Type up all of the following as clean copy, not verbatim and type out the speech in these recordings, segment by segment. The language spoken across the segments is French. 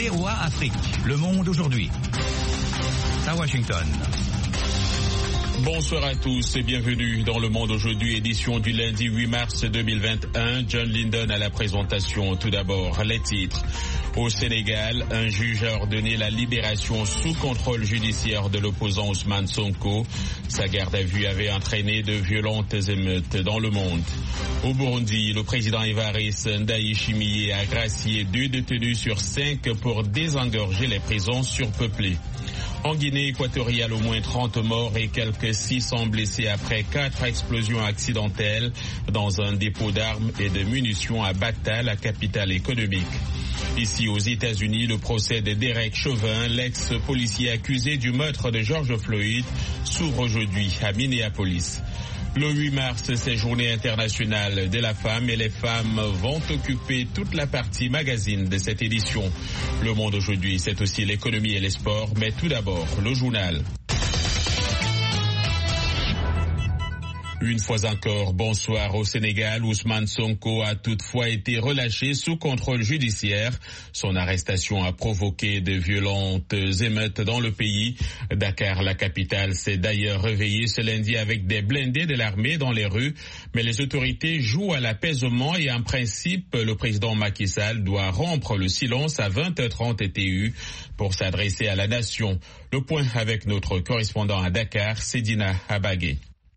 VOA Afrique, le monde aujourd'hui. À Washington. Bonsoir à tous et bienvenue dans Le Monde aujourd'hui, édition du lundi 8 mars 2021. John Linden à la présentation. Tout d'abord, les titres. Au Sénégal, un juge a ordonné la libération sous contrôle judiciaire de l'opposant Ousmane Sonko. Sa garde à vue avait entraîné de violentes émeutes dans le monde. Au Burundi, le président Evariste Ndayishimiye a gracié 2 détenus sur 5 pour désengorger les prisons surpeuplées. En Guinée équatoriale, au moins 30 morts et quelques 600 blessés après 4 explosions accidentelles dans un dépôt d'armes et de munitions à Bata, la capitale économique. Ici aux États-Unis, le procès de Derek Chauvin, l'ex-policier accusé du meurtre de George Floyd, s'ouvre aujourd'hui à Minneapolis. Le 8 mars, c'est journée internationale de la femme et les femmes vont occuper toute la partie magazine de cette édition. Le Monde aujourd'hui, c'est aussi l'économie et les sports, mais tout d'abord, le journal. Une fois encore, bonsoir. Au Sénégal, Ousmane Sonko a toutefois été relâché sous contrôle judiciaire. Son arrestation a provoqué de violentes émeutes dans le pays. Dakar, la capitale, s'est d'ailleurs réveillée ce lundi avec des blindés de l'armée dans les rues. Mais les autorités jouent à l'apaisement et en principe, le président Macky Sall doit rompre le silence à 20h30 TU pour s'adresser à la nation. Le point avec notre correspondant à Dakar, Sedina Abagé.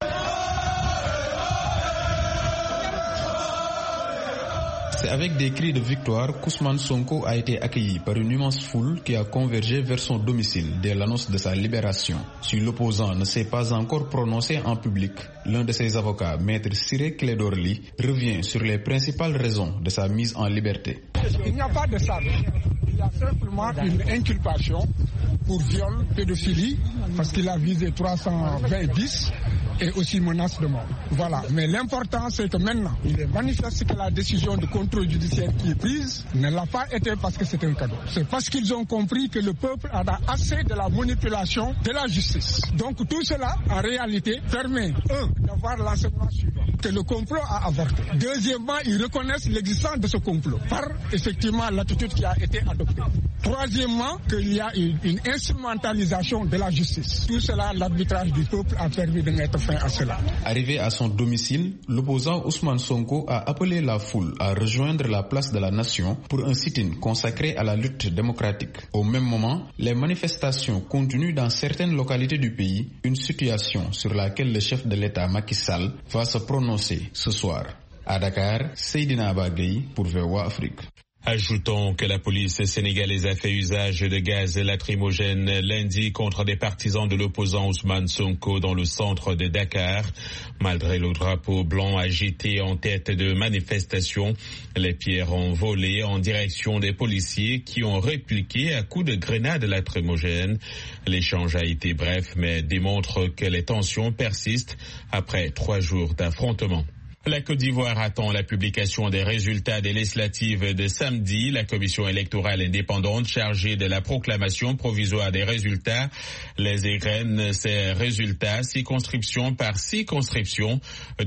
C'est avec des cris de victoire qu'Ousmane Sonko a été accueilli par une immense foule qui a convergé vers son domicile dès l'annonce de sa libération. Si l'opposant ne s'est pas encore prononcé en public, l'un de ses avocats, Maître Ciré Clédor Ly, revient sur les principales raisons de sa mise en liberté. Il n'y a pas de ça. Il y a simplement une inculpation pour viol, pédophilie, parce qu'il a visé 320 bis et aussi menace de mort. Voilà. Mais l'important, c'est que maintenant, il est manifeste que la décision de contrôle judiciaire qui est prise ne l'a pas été parce que c'est un cadeau. C'est parce qu'ils ont compris que le peuple en a assez de la manipulation de la justice. Donc tout cela, en réalité, permet, d'avoir l'enseignement suivant, que le complot a avorté. Deuxièmement, ils reconnaissent l'existence de ce complot par, effectivement, l'attitude qui a été adoptée. Troisièmement, qu'il y a une instrumentalisation de la justice. Tout cela, l'arbitrage du peuple a permis de mettre fin à cela. Arrivé à son domicile, l'opposant Ousmane Sonko a appelé la foule à rejoindre la place de la Nation pour un sit-in consacré à la lutte démocratique. Au même moment, les manifestations continuent dans certaines localités du pays, une situation sur laquelle le chef de l'État Macky Sall va se prononcer ce soir. À Dakar, Seydina Abagay pour VOA Afrique. Ajoutons que la police sénégalaise a fait usage de gaz lacrymogène lundi contre des partisans de l'opposant Ousmane Sonko dans le centre de Dakar. Malgré le drapeau blanc agité en tête de manifestation, les pierres ont volé en direction des policiers qui ont répliqué à coups de grenades lacrymogènes. L'échange a été bref mais démontre que les tensions persistent après 3 jours d'affrontement. La Côte d'Ivoire attend la publication des résultats des législatives de samedi. La commission électorale indépendante chargée de la proclamation provisoire des résultats les égrène ces résultats circonscription par circonscription.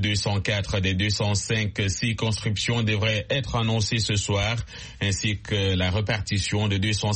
204 des 205 circonscriptions devraient être annoncées ce soir, ainsi que la répartition de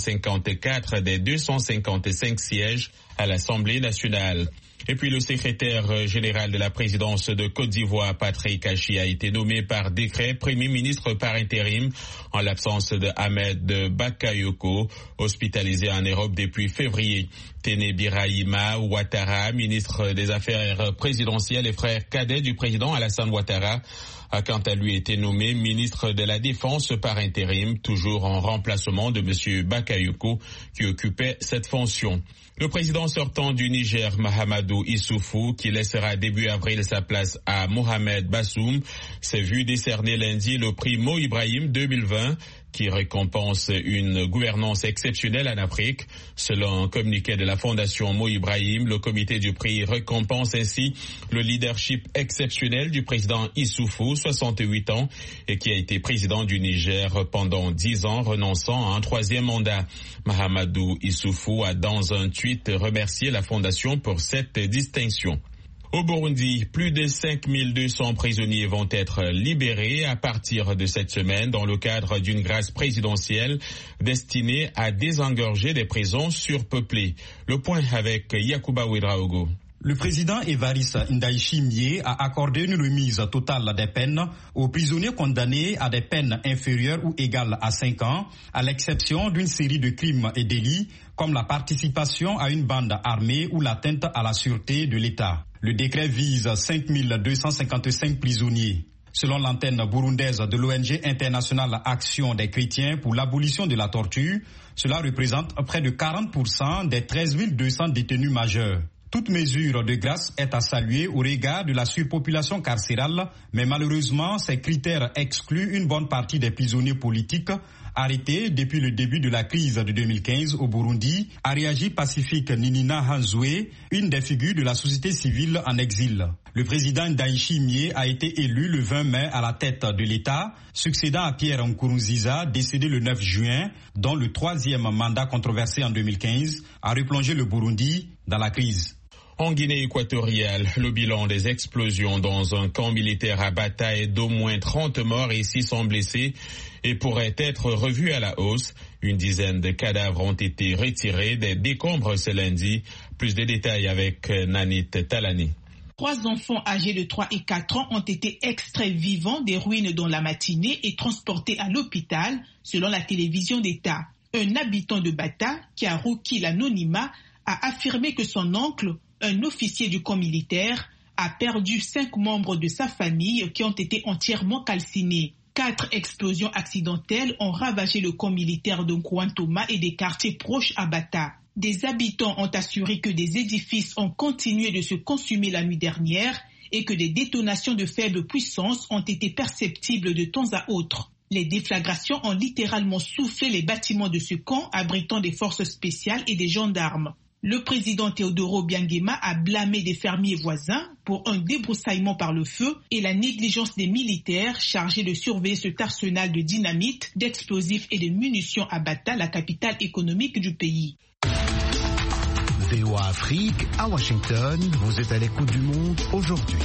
254 des 255 sièges à l'Assemblée nationale. Et puis le secrétaire général de la présidence de Côte d'Ivoire, Patrick Achi, a été nommé par décret Premier ministre par intérim en l'absence de Ahmed Bakayoko, hospitalisé en Europe depuis février. Téné Birahima Ouattara, ministre des Affaires présidentielles et frère cadet du président Alassane Ouattara, a quant à lui été nommé ministre de la Défense par intérim, toujours en remplacement de M. Bakayoko, qui occupait cette fonction. Le président sortant du Niger, Mahamadou Issoufou, qui laissera début avril sa place à Mohamed Bassoum, s'est vu décerner lundi le prix Mo Ibrahim 2020, qui récompense une gouvernance exceptionnelle en Afrique. Selon un communiqué de la Fondation Mo Ibrahim, le comité du prix récompense ainsi le leadership exceptionnel du président Issoufou, 68 ans, et qui a été président du Niger pendant 10 ans, renonçant à un 3e mandat. Mahamadou Issoufou a dans un tweet remercié la Fondation pour cette distinction. Au Burundi, plus de 5200 prisonniers vont être libérés à partir de cette semaine dans le cadre d'une grâce présidentielle destinée à désengorger des prisons surpeuplées. Le point avec Yacouba Ouedraogo. Le président Evariste Ndayishimiye a accordé une remise totale des peines aux prisonniers condamnés à des peines inférieures ou égales à 5 ans, à l'exception d'une série de crimes et délits comme la participation à une bande armée ou l'atteinte à la sûreté de l'État. Le décret vise 5255 prisonniers. Selon l'antenne burundaise de l'ONG internationale Action des chrétiens pour l'abolition de la torture, cela représente près de 40% des 13 200 détenus majeurs. Toute mesure de grâce est à saluer au regard de la surpopulation carcérale, mais malheureusement, ces critères excluent une bonne partie des prisonniers politiques arrêtés depuis le début de la crise de 2015 au Burundi, a réagi Pacifique Ninina Hanzoué, une des figures de la société civile en exil. Le président Ndayishimiye a été élu le 20 mai à la tête de l'État, succédant à Pierre Nkurunziza, décédé le 9 juin, dont le 3e mandat controversé en 2015 a replongé le Burundi dans la crise. En Guinée équatoriale, le bilan des explosions dans un camp militaire à Bata est d'au moins 30 morts et 600 blessés et pourrait être revu à la hausse. Une dizaine de cadavres ont été retirés des décombres ce lundi. Plus de détails avec Nanit Talani. 3 enfants âgés de 3 et 4 ans ont été extraits vivants des ruines dans la matinée et transportés à l'hôpital, selon la télévision d'État. Un habitant de Bata, qui a requis l'anonymat, a affirmé que son oncle, un officier du camp militaire, a perdu 5 membres de sa famille qui ont été entièrement calcinés. 4 explosions accidentelles ont ravagé le camp militaire de Nkwantoma et des quartiers proches à Bata. Des habitants ont assuré que des édifices ont continué de se consumer la nuit dernière et que des détonations de faible puissance ont été perceptibles de temps à autre. Les déflagrations ont littéralement soufflé les bâtiments de ce camp abritant des forces spéciales et des gendarmes. Le président Teodoro Obiangema a blâmé des fermiers voisins pour un débroussaillement par le feu et la négligence des militaires chargés de surveiller cet arsenal de dynamite, d'explosifs et de munitions à Bata, la capitale économique du pays. VOA Afrique, à Washington, vous êtes à l'écoute du monde aujourd'hui.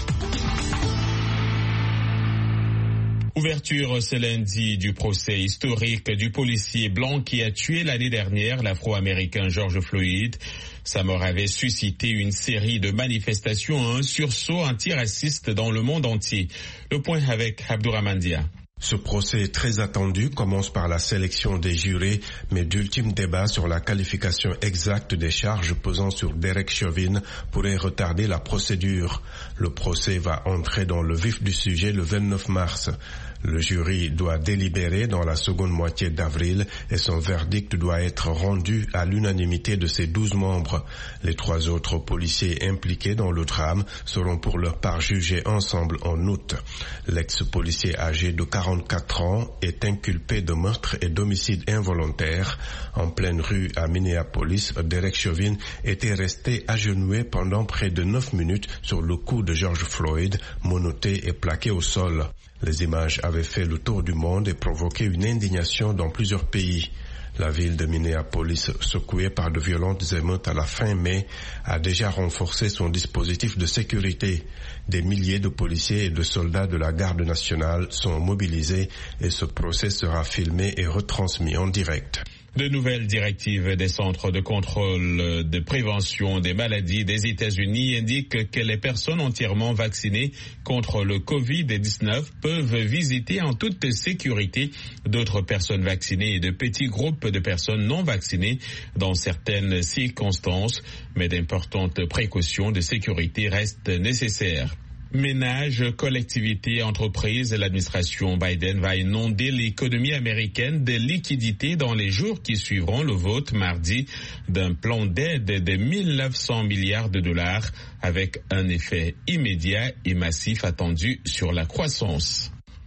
Ouverture ce lundi du procès historique du policier blanc qui a tué l'année dernière l'Afro-Américain George Floyd. Sa mort avait suscité une série de manifestations, un sursaut antiraciste dans le monde entier. Le point avec Abdourahmane Dia. Ce procès très attendu commence par la sélection des jurés, mais d'ultimes débats sur la qualification exacte des charges pesant sur Derek Chauvin pourraient retarder la procédure. Le procès va entrer dans le vif du sujet le 29 mars. Le jury doit délibérer dans la seconde moitié d'avril et son verdict doit être rendu à l'unanimité de ses 12 membres. Les 3 autres policiers impliqués dans le drame seront pour leur part jugés ensemble en août. L'ex-policier âgé de 44 ans est inculpé de meurtre et d'homicide involontaire. En pleine rue à Minneapolis, Derek Chauvin était resté agenouillé pendant près de 9 minutes sur le cou de George Floyd, menotté et plaqué au sol. Les images avaient fait le tour du monde et provoqué une indignation dans plusieurs pays. La ville de Minneapolis, secouée par de violentes émeutes à la fin mai, a déjà renforcé son dispositif de sécurité. Des milliers de policiers et de soldats de la garde nationale sont mobilisés et ce procès sera filmé et retransmis en direct. De nouvelles directives des centres de contrôle de prévention des maladies des États-Unis indiquent que les personnes entièrement vaccinées contre le Covid-19 peuvent visiter en toute sécurité d'autres personnes vaccinées et de petits groupes de personnes non vaccinées dans certaines circonstances, mais d'importantes précautions de sécurité restent nécessaires. Ménages, collectivités, entreprises, l'administration Biden va inonder l'économie américaine de liquidités dans les jours qui suivront le vote mardi d'un plan d'aide de 1 900 milliards de dollars avec un effet immédiat et massif attendu sur la croissance.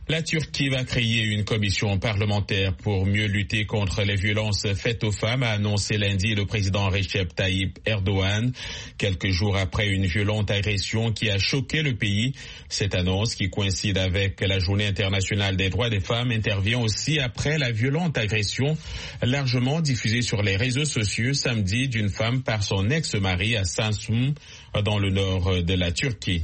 La Turquie va créer une commission parlementaire pour mieux lutter contre les violences faites aux femmes, a annoncé lundi le président Recep Tayyip Erdogan, quelques jours après une violente agression qui a choqué le pays. Cette annonce, qui coïncide avec la Journée internationale des droits des femmes, intervient aussi après la violente agression largement diffusée sur les réseaux sociaux samedi d'une femme par son ex-mari à Samsun, dans le nord de la Turquie.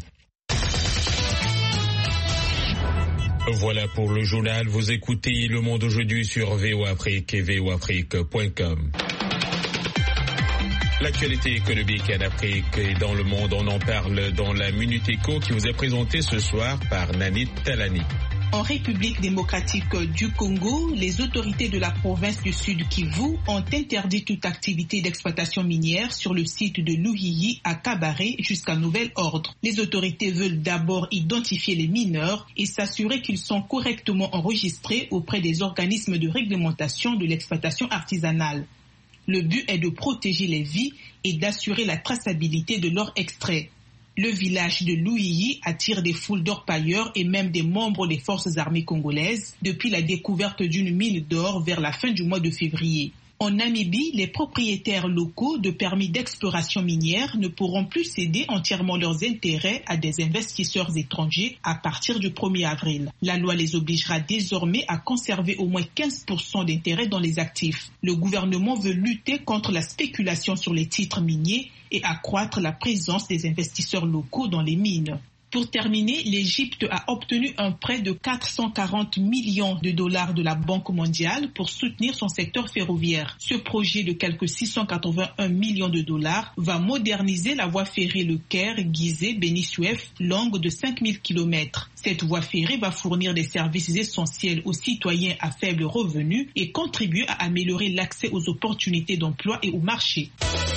Voilà pour le journal. Vous écoutez Le Monde aujourd'hui sur VOA Afrique et voafrique.com. L'actualité économique en Afrique et dans le monde, on en parle dans la Minute Éco qui vous est présentée ce soir par Nanit Talani. En République démocratique du Congo, les autorités de la province du Sud Kivu ont interdit toute activité d'exploitation minière sur le site de Luhihi à Kabare jusqu'à nouvel ordre. Les autorités veulent d'abord identifier les mineurs et s'assurer qu'ils sont correctement enregistrés auprès des organismes de réglementation de l'exploitation artisanale. Le but est de protéger les vies et d'assurer la traçabilité de leur extrait. Le village de Luhihi attire des foules d'orpailleurs et même des membres des forces armées congolaises depuis la découverte d'une mine d'or vers la fin du mois de février. En Namibie, les propriétaires locaux de permis d'exploration minière ne pourront plus céder entièrement leurs intérêts à des investisseurs étrangers à partir du 1er avril. La loi les obligera désormais à conserver au moins 15% d'intérêts dans les actifs. Le gouvernement veut lutter contre la spéculation sur les titres miniers et accroître la présence des investisseurs locaux dans les mines. Pour terminer, l'Égypte a obtenu un prêt de 440 millions de dollars de la Banque mondiale pour soutenir son secteur ferroviaire. Ce projet de quelques 681 millions de dollars va moderniser la voie ferrée Le Caire-Gizeh-Beni Suef, longue de 5000 km. Cette voie ferrée va fournir des services essentiels aux citoyens à faible revenu et contribuer à améliorer l'accès aux opportunités d'emploi et au marché.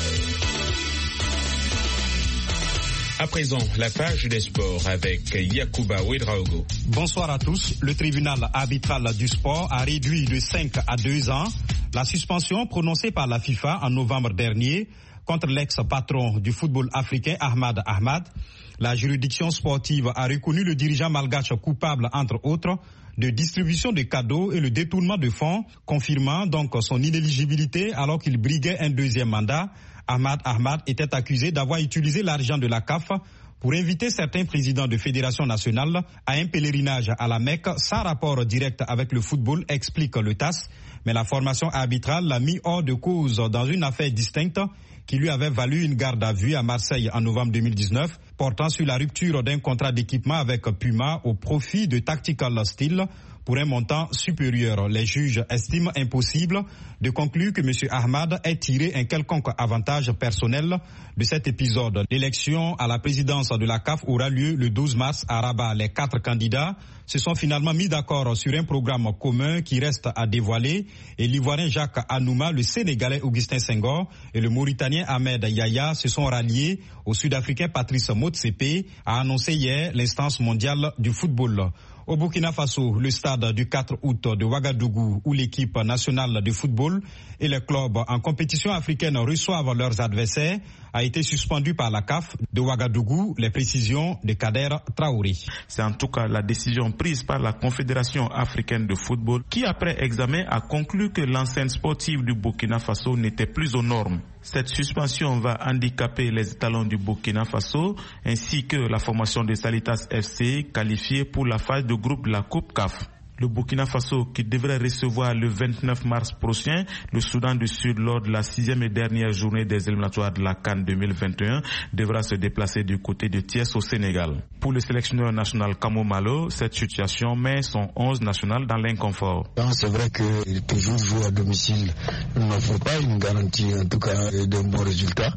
À présent, la page des sports avec Yacouba Ouedraogo. Bonsoir à tous. Le tribunal arbitral du sport a réduit de 5 à 2 ans la suspension prononcée par la FIFA en novembre dernier contre l'ex-patron du football africain Ahmad Ahmad. La juridiction sportive a reconnu le dirigeant malgache coupable, entre autres, de distribution de cadeaux et le détournement de fonds, confirmant donc son inéligibilité alors qu'il briguait un deuxième mandat. Ahmad était accusé d'avoir utilisé l'argent de la CAF pour inviter certains présidents de fédération nationale à un pèlerinage à la Mecque sans rapport direct avec le football, explique le TAS. Mais la formation arbitrale l'a mis hors de cause dans une affaire distincte qui lui avait valu une garde à vue à Marseille en novembre 2019, portant sur la rupture d'un contrat d'équipement avec Puma au profit de Tactical Steel pour un montant supérieur. Les juges estiment impossible de conclure que M. Ahmad ait tiré un quelconque avantage personnel de cet épisode. L'élection à la présidence de la CAF aura lieu le 12 mars à Rabat. Les 4 candidats se sont finalement mis d'accord sur un programme commun qui reste à dévoiler et l'Ivoirien Jacques Anouma, le Sénégalais Augustin Senghor et le Mauritanien Ahmed Yahya se sont ralliés au Sud-Africain Patrice Motsepe, a annoncé hier l'instance mondiale du football. Au Burkina Faso, le stade du 4 août de Ouagadougou, où l'équipe nationale de football et les clubs en compétition africaine reçoivent leurs adversaires, a été suspendu par la CAF. De Ouagadougou, les précisions de Kader Traoré. C'est en tout cas la décision prise par la Confédération africaine de football qui, après examen, a conclu que l'enceinte sportive du Burkina Faso n'était plus aux normes. Cette suspension va handicaper les étalons du Burkina Faso ainsi que la formation de Salitas FC qualifiée pour la phase de groupe de la Coupe CAF. Le Burkina Faso, qui devrait recevoir le 29 mars prochain le Soudan du Sud lors de la 6e et dernière journée des éliminatoires de la CAN 2021, devra se déplacer du côté de Thiès au Sénégal. Pour le sélectionneur national Kamo Malo, cette situation met son 11 national dans l'inconfort. C'est vrai que toujours jouer à domicile n'offre pas une garantie, en tout cas, d'un bon résultat,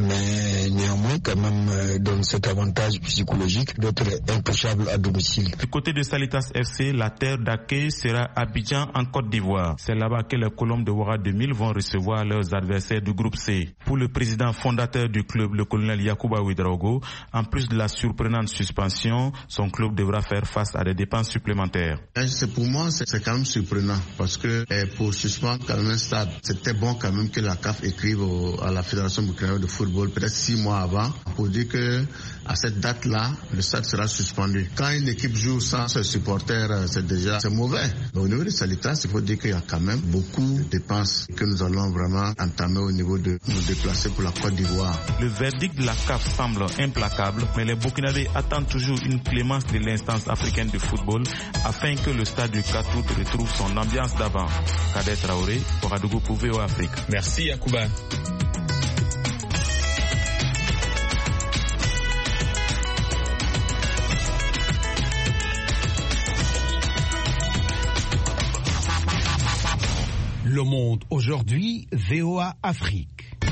mais néanmoins, quand même, donne cet avantage psychologique d'être intouchable à domicile. Du côté de Salitas FC, la terre d'accueil sera Abidjan en Côte d'Ivoire. C'est là-bas que les Colombes de Ouaga 2000 vont recevoir leurs adversaires du groupe C. Pour le président fondateur du club, le colonel Yacouba Ouedraogo, en plus de la surprenante suspension, son club devra faire face à des dépenses supplémentaires. Pour moi, c'est quand même surprenant parce que pour suspendre quand même un stade, c'était bon quand même que la CAF écrive à la Fédération burkinabé de football peut-être 6 mois avant pour dire que à cette date-là, le stade sera suspendu. Quand une équipe joue sans ses supporters, c'est mauvais. Mais au niveau de Salitas, il faut dire qu'il y a quand même beaucoup de dépenses que nous allons vraiment entamer au niveau de nous déplacer pour la Côte d'Ivoire. Le verdict de la CAF semble implacable, mais les Burkinabés attendent toujours une clémence de l'instance africaine de football afin que le stade du 4 août retrouve son ambiance d'avant. Kader Traoré, Ouagadougou pour VOA Afrique. Merci Yacouba. Le Monde aujourd'hui, VOA Afrique.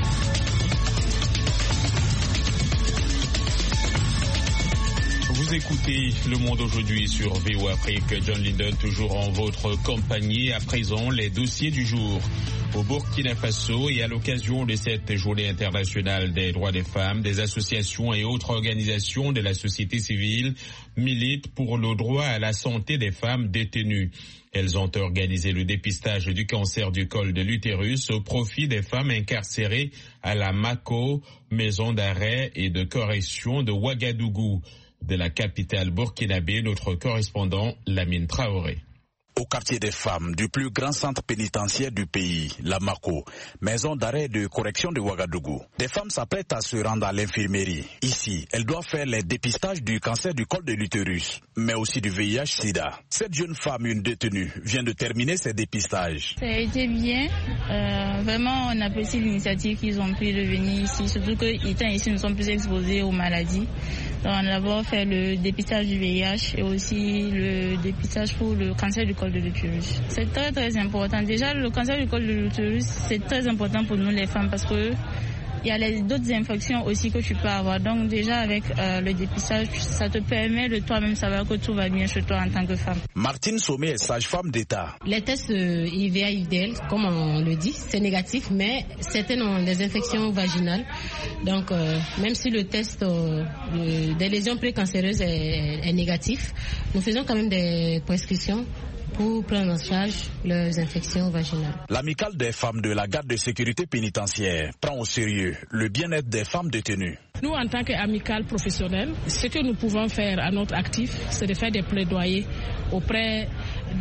Vous écoutez Le Monde aujourd'hui sur VOA Afrique. John Linden toujours en votre compagnie. À présent, les dossiers du jour. Au Burkina Faso et à l'occasion de cette journée internationale des droits des femmes, des associations et autres organisations de la société civile militent pour le droit à la santé des femmes détenues. Elles ont organisé le dépistage du cancer du col de l'utérus au profit des femmes incarcérées à la Mako, maison d'arrêt et de correction de Ouagadougou. De la capitale burkinabé, notre correspondant Lamine Traoré. Au quartier des femmes du plus grand centre pénitentiaire du pays, la Mako, maison d'arrêt de correction de Ouagadougou. Des femmes s'apprêtent à se rendre à l'infirmerie. Ici, elles doivent faire les dépistages du cancer du col de l'utérus, mais aussi du VIH-Sida. Cette jeune femme, une détenue, vient de terminer ses dépistages. Ça a été bien. Vraiment, on apprécie l'initiative qu'ils ont pris de venir ici, surtout qu'étant ici, nous sommes plus exposés aux maladies. Donc, on a d'abord fait le dépistage du VIH et aussi le dépistage pour le cancer du col de l'utérus. C'est très très important. Déjà, le cancer du col de l'utérus, c'est très important pour nous les femmes parce que il y a d'autres infections aussi que tu peux avoir. Donc déjà avec le dépistage, ça te permet de toi-même savoir que tout va bien chez toi en tant que femme. Martine Sommet est sage-femme d'État. Les tests IVA-IVDL, comme on le dit, c'est négatif, mais certaines ont des infections vaginales. Donc même si le test des lésions précancéreuses est négatif, nous faisons quand même des prescriptions pour prendre en charge leurs infections vaginales. L'amicale des femmes de la garde de sécurité pénitentiaire prend au sérieux le bien-être des femmes détenues. Nous, en tant qu'amicale professionnelle, ce que nous pouvons faire à notre actif, c'est de faire des plaidoyers auprès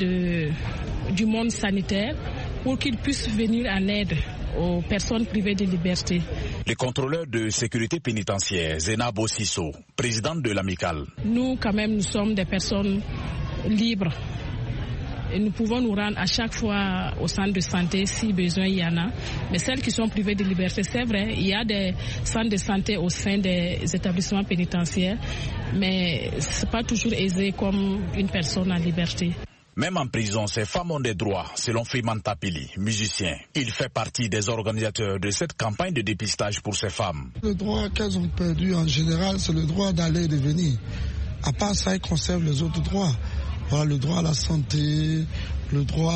du monde sanitaire pour qu'ils puissent venir en aide aux personnes privées de liberté. Le contrôleur de sécurité pénitentiaire, Zénab Ossisso, présidente de l'amicale. Nous, quand même, nous sommes des personnes libres. Et nous pouvons nous rendre à chaque fois au centre de santé si besoin il y en a. Mais celles qui sont privées de liberté, c'est vrai, il y a des centres de santé au sein des établissements pénitentiaires, mais c'est pas toujours aisé comme une personne en liberté. Même en prison, ces femmes ont des droits, selon Freeman Tapili, musicien. Il fait partie des organisateurs de cette campagne de dépistage pour ces femmes. Le droit qu'elles ont perdu en général, c'est le droit d'aller et de venir. À part ça, elles conservent les autres droits. Voilà, le droit à la santé, le droit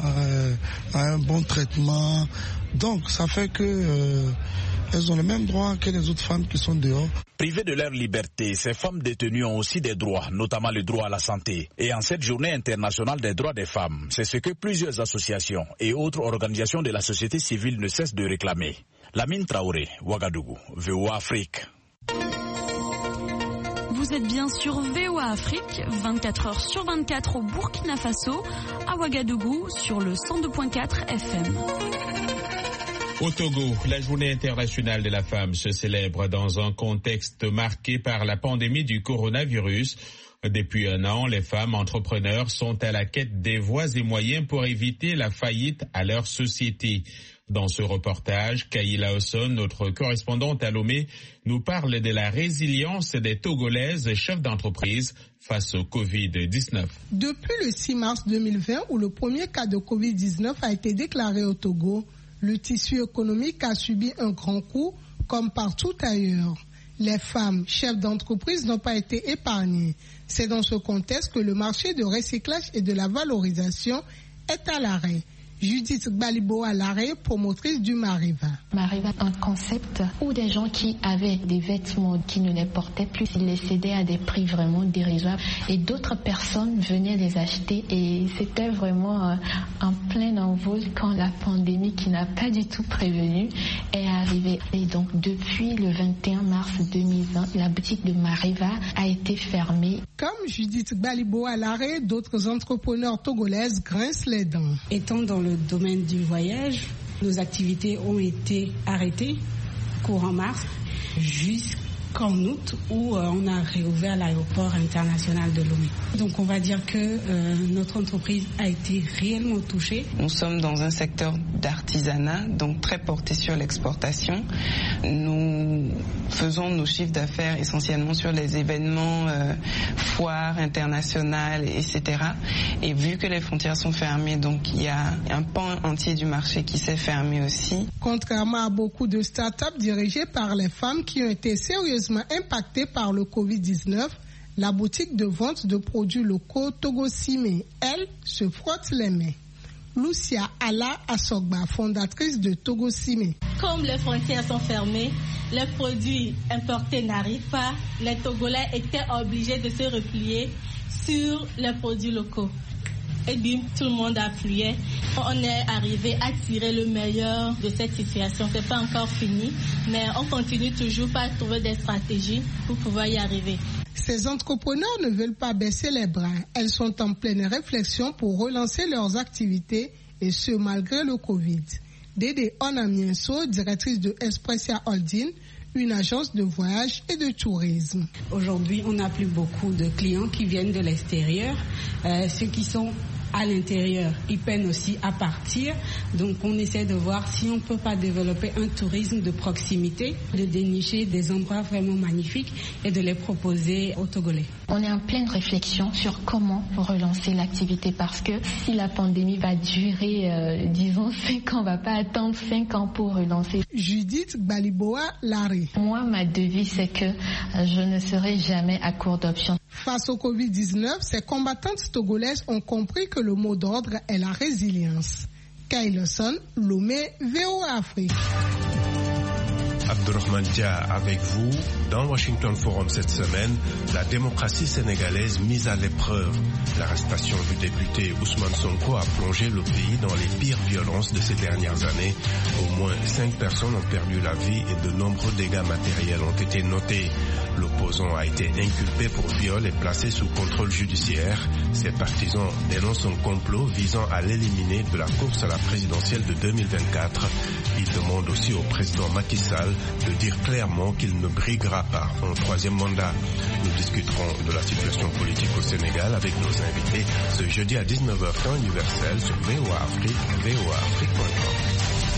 à un bon traitement. Donc, ça fait que elles ont le même droit que les autres femmes qui sont dehors. Privées de leur liberté, ces femmes détenues ont aussi des droits, notamment le droit à la santé. Et en cette journée internationale des droits des femmes, c'est ce que plusieurs associations et autres organisations de la société civile ne cessent de réclamer. Lamine Traoré, Ouagadougou, VOA Afrique. Vous êtes bien sur VOA Afrique, 24 heures sur 24 au Burkina Faso, à Ouagadougou sur le 102.4 FM. Au Togo, la journée internationale de la femme se célèbre dans un contexte marqué par la pandémie du coronavirus. Depuis un an, les femmes entrepreneurs sont à la quête des voies et moyens pour éviter la faillite à leur société. Dans ce reportage, Kaïla Osson, notre correspondante à Lomé, nous parle de la résilience des Togolaises chefs d'entreprise face au Covid-19. Depuis le 6 mars 2020, où le premier cas de Covid-19 a été déclaré au Togo, le tissu économique a subi un grand coup, comme partout ailleurs. Les femmes, chefs d'entreprise, n'ont pas été épargnées. C'est dans ce contexte que le marché de recyclage et de la valorisation est à l'arrêt. Judith Gbaliboa Larrey, promotrice du Mariva. Mariva, un concept où des gens qui avaient des vêtements qui ne les portaient plus, ils les cédaient à des prix vraiment dérisoires et d'autres personnes venaient les acheter et c'était vraiment en plein envol quand la pandémie qui n'a pas du tout prévenu est arrivée. Et donc depuis le 21 mars 2020, la boutique de Mariva a été fermée. Comme Judith Gbaliboa Larrey, d'autres entrepreneurs togolaises grincent les dents. Étant dans le domaine du voyage, nos activités ont été arrêtées courant mars jusqu'en août où on a réouvert l'aéroport international de Lomé. Donc on va dire que notre entreprise a été réellement touchée. Nous sommes dans un secteur d'artisanat, donc très porté sur l'exportation. Nous faisons nos chiffres d'affaires essentiellement sur les événements, foires internationales, etc. Et vu que les frontières sont fermées, donc il y a un pan entier du marché qui s'est fermé aussi. Contrairement à beaucoup de start-up dirigées par les femmes qui ont été sérieusement impactées par le Covid-19, la boutique de vente de produits locaux Togo Cime, elle, se frotte les mains. Lucia Ala Asogba, fondatrice de Togo Cime. Comme les frontières sont fermées, les produits importés n'arrivent pas. Les Togolais étaient obligés de se replier sur les produits locaux. Et bim, tout le monde affluait. On est arrivé à tirer le meilleur de cette situation. C'est pas encore fini, mais on continue toujours par trouver des stratégies pour pouvoir y arriver. Ces entrepreneurs ne veulent pas baisser les bras. Elles sont en pleine réflexion pour relancer leurs activités et ce malgré le Covid. Dédé Onamienso, directrice de Expressia Holding, une agence de voyage et de tourisme. Aujourd'hui, on n'a plus beaucoup de clients qui viennent de l'extérieur. Ceux qui sont à l'intérieur, ils peinent aussi à partir. Donc on essaie de voir si on ne peut pas développer un tourisme de proximité, de dénicher des endroits vraiment magnifiques et de les proposer aux Togolais. On est en pleine réflexion sur comment relancer l'activité parce que si la pandémie va durer, disons 5 ans, on ne va pas attendre 5 ans pour relancer. Judith Gbaliboa Larrey. Moi, ma devise, c'est que je ne serai jamais à court d'options. Face au Covid-19, ces combattantes togolaises ont compris que le mot d'ordre est la résilience. Kailoson, Lomé, VOA Afrique. Abdurrahman Dia avec vous. Dans Washington Forum cette semaine, la démocratie sénégalaise mise à l'épreuve. L'arrestation du député Ousmane Sonko a plongé le pays dans les pires violences de ces dernières années. Au moins 5 personnes ont perdu la vie et de nombreux dégâts matériels ont été notés. L'opposant a été inculpé pour viol et placé sous contrôle judiciaire. Ses partisans dénoncent un complot visant à l'éliminer de la course à la présidentielle de 2024. Ils demandent aussi au président Macky Sall de dire clairement qu'il ne briguera pas un 3e mandat. Nous discuterons de la situation politique au Sénégal avec nos invités ce jeudi à 19h temps universel sur VOA Afrique, voaafrique.com.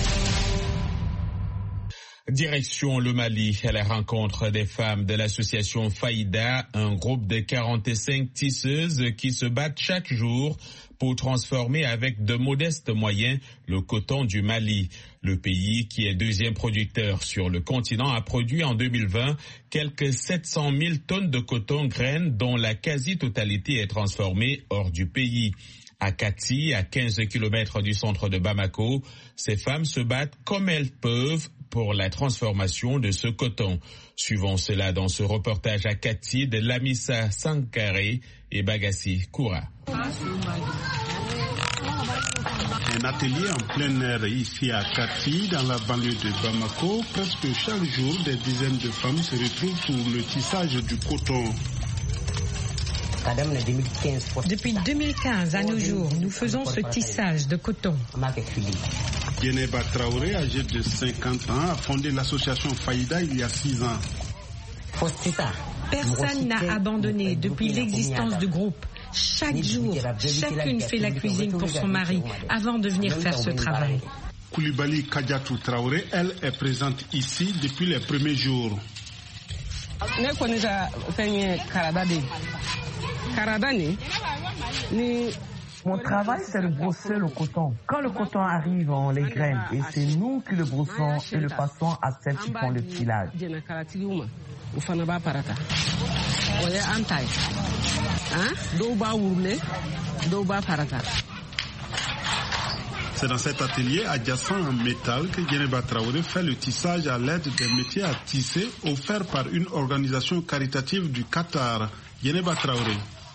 Direction le Mali, à la rencontre des femmes de l'association Faïda, un groupe de 45 tisseuses qui se battent chaque jour pour transformer avec de modestes moyens le coton du Mali. Le pays, qui est 2e producteur sur le continent, a produit en 2020 quelques 700 000 tonnes de coton graines dont la quasi-totalité est transformée hors du pays. À Kati, à 15 km du centre de Bamako, ces femmes se battent comme elles peuvent pour la transformation de ce coton. Suivons cela dans ce reportage à Kati de Lamissa Sankaré et Bagassi Koura. Un atelier en plein air ici à Kati, dans la banlieue de Bamako. Presque chaque jour, des dizaines de femmes se retrouvent pour le tissage du coton. Depuis 2015 à nos jours, nous faisons ce tissage de coton. Yeneba Traoré, âgée de 50 ans, a fondé l'association Faïda il y a 6 ans. Personne n'a abandonné depuis l'existence du groupe. Chaque jour, chacune fait la cuisine pour son mari avant de venir faire ce travail. Koulibaly Kadiatou Traoré, elle, est présente ici depuis les premiers jours. Mon travail, c'est de brosser le coton. Quand le coton arrive, on les graine et c'est nous qui le brossons et le passons à celles qui font le filage. ufanaba parata. Oye antai. Hein? Doba wurle, doba parata. C'est dans cet atelier adjacent en métal que Djeneba Traoré fait le tissage à l'aide des métiers à tisser offerts par une organisation caritative du Qatar. Djeneba Traoré.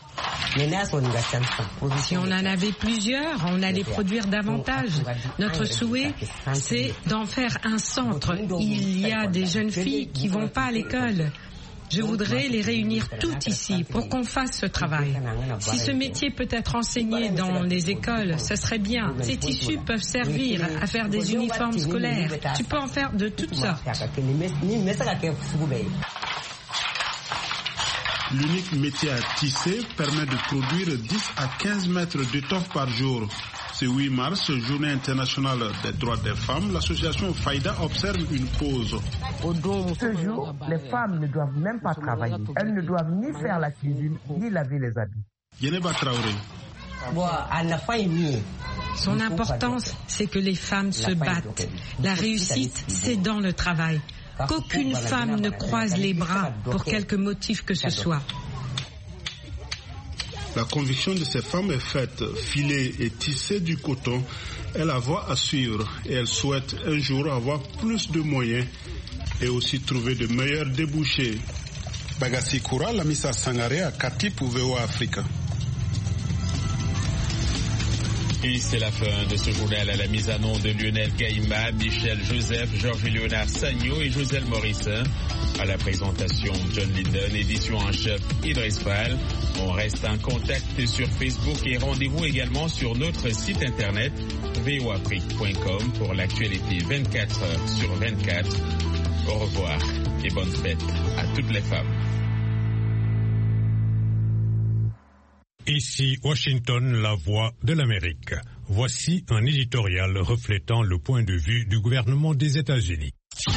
Si on en avait plusieurs, on allait produire davantage. Notre souhait, c'est d'en faire un centre. Il y a des jeunes filles qui vont pas à l'école. Je voudrais les réunir toutes ici pour qu'on fasse ce travail. Si ce métier peut être enseigné dans les écoles, ce serait bien. Ces tissus peuvent servir à faire des uniformes scolaires. Tu peux en faire de toutes sortes. L'unique métier à tisser permet de produire 10 à 15 mètres d'étoffe par jour. Ce 8 mars, journée internationale des droits des femmes, l'association Faïda observe une pause. Ce jour, les femmes ne doivent même pas travailler. Elles ne doivent ni faire la cuisine, ni laver les habits. Djeneba Traoré. Son importance, c'est que les femmes se battent. La réussite, c'est dans le travail. Qu'aucune femme ne croise les bras pour quelque motif que ce soit. La conviction de ces femmes est faite. Filer et tisser du coton est la voie à suivre et elles souhaitent un jour avoir plus de moyens et aussi trouver de meilleurs débouchés. Bagassi Koura, Lamissa Sangaré à Kati pour VOA Africa. Et c'est la fin de ce journal à la mise en onde de Lionel Gaïma, Michel Joseph, Georges-Léonard Sagno et Joselle Morissin. À la présentation, John Linden, édition en chef Idriss Fall. On reste en contact sur Facebook et rendez-vous également sur notre site internet voafrique.com pour l'actualité 24h/24. Au revoir et bonne fête à toutes les femmes. Ici Washington, la voix de l'Amérique. Voici un éditorial reflétant le point de vue du gouvernement des États-Unis.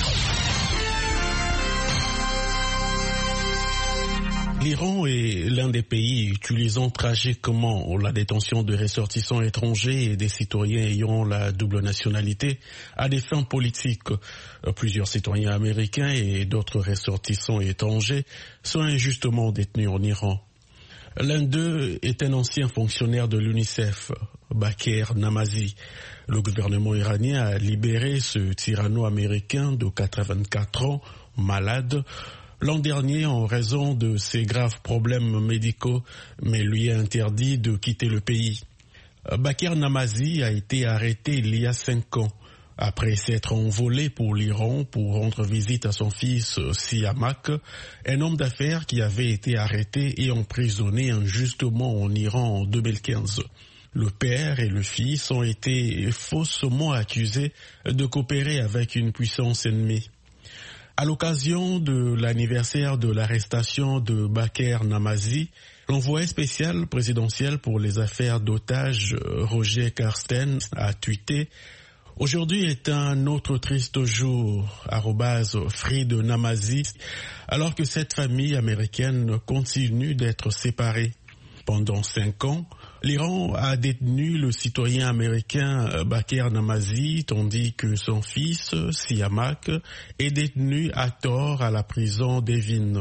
L'Iran est l'un des pays utilisant tragiquement la détention de ressortissants étrangers et des citoyens ayant la double nationalité à des fins politiques. Plusieurs citoyens américains et d'autres ressortissants étrangers sont injustement détenus en Iran. L'un d'eux est un ancien fonctionnaire de l'UNICEF, Baker Namazi. Le gouvernement iranien a libéré ce tyranno-américain de 84 ans, malade, l'an dernier en raison de ses graves problèmes médicaux, mais lui a interdit de quitter le pays. Baker Namazi a été arrêté il y a 5 ans. Après s'être envolé pour l'Iran pour rendre visite à son fils Siamak, un homme d'affaires qui avait été arrêté et emprisonné injustement en Iran en 2015. Le père et le fils ont été faussement accusés de coopérer avec une puissance ennemie. À l'occasion de l'anniversaire de l'arrestation de Baker Namazi, l'envoyé spécial présidentiel pour les affaires d'otages, Roger Carsten, a tweeté: aujourd'hui est un autre triste jour, @Fried Namazi, alors que cette famille américaine continue d'être séparée. Pendant 5 ans, l'Iran a détenu le citoyen américain Baker Namazi, tandis que son fils, Siamak, est détenu à tort à la prison d'Evin.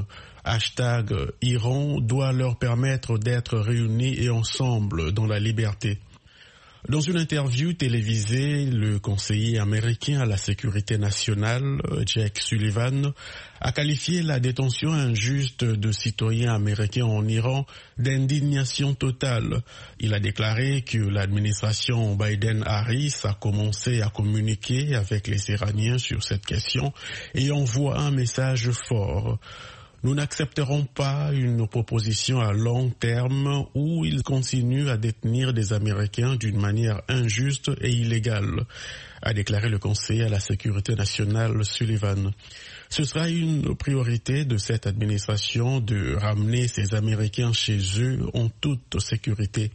#Iran doit leur permettre d'être réunis et ensemble dans la liberté. Dans une interview télévisée, le conseiller américain à la sécurité nationale, Jake Sullivan, a qualifié la détention injuste de citoyens américains en Iran d'indignation totale. Il a déclaré que l'administration Biden-Harris a commencé à communiquer avec les Iraniens sur cette question et envoie un message fort. Nous n'accepterons pas une proposition à long terme où ils continuent à détenir des Américains d'une manière injuste et illégale, a déclaré le conseiller à la sécurité nationale Sullivan. Ce sera une priorité de cette administration de ramener ces Américains chez eux en toute sécurité.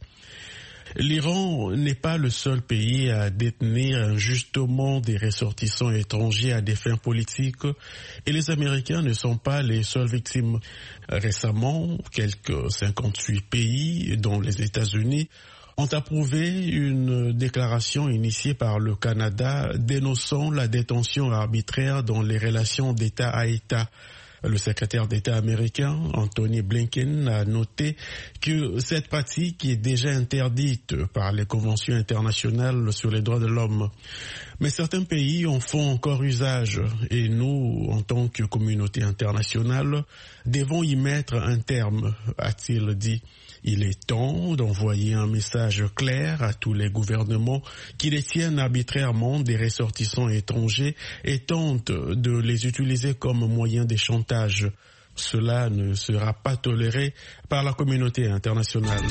L'Iran n'est pas le seul pays à détenir injustement des ressortissants étrangers à des fins politiques et les Américains ne sont pas les seules victimes. Récemment, quelques 58 pays, dont les États-Unis, ont approuvé une déclaration initiée par le Canada dénonçant la détention arbitraire dans les relations d'État à État. Le secrétaire d'État américain, Anthony Blinken, a noté que cette pratique est déjà interdite par les conventions internationales sur les droits de l'homme. Mais certains pays en font encore usage et nous, en tant que communauté internationale, devons y mettre un terme, a-t-il dit. Il est temps d'envoyer un message clair à tous les gouvernements qui détiennent arbitrairement des ressortissants étrangers et tentent de les utiliser comme moyen de chantage. Cela ne sera pas toléré par la communauté internationale.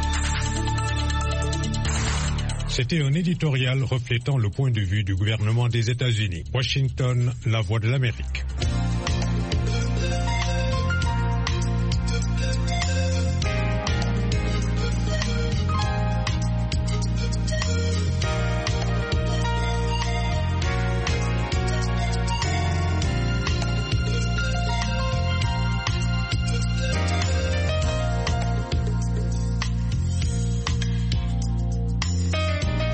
C'était un éditorial reflétant le point de vue du gouvernement des États-Unis. Washington, la voix de l'Amérique.